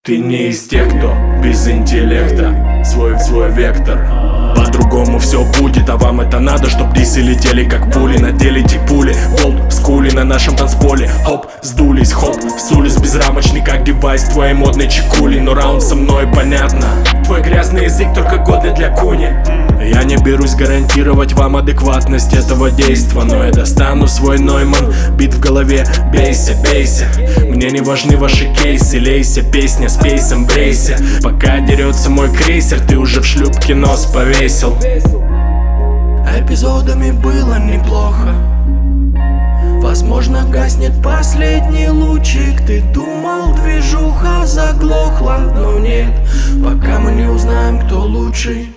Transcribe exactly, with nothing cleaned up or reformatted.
Ты не из тех, кто без интеллекта свой свой вектор. По-другому все будет, а вам это надо, чтоб дисы летели как пули. Наделите пули, болт, скули на нашем танцполе. Хоп, сдулись, хоп, сулис безрамочный, как девайс твоей модной чекули. Но раунд со мной понятно, твой грязный язык только годный для куни. Я не берусь гарантировать вам адекватность этого действа, но я достану свой Нойман, бит в голове, бейся, бейся. Мне не важны ваши кейсы, лейся, песня с пейсом, брейся. Пока дерется мой крейсер, ты уже в шлюпке нос повесил. Эпизодами было неплохо. Возможно, гаснет последний лучик. Ты думал, движуха заглохла, но нет, пока мы не узнаем, кто лучший.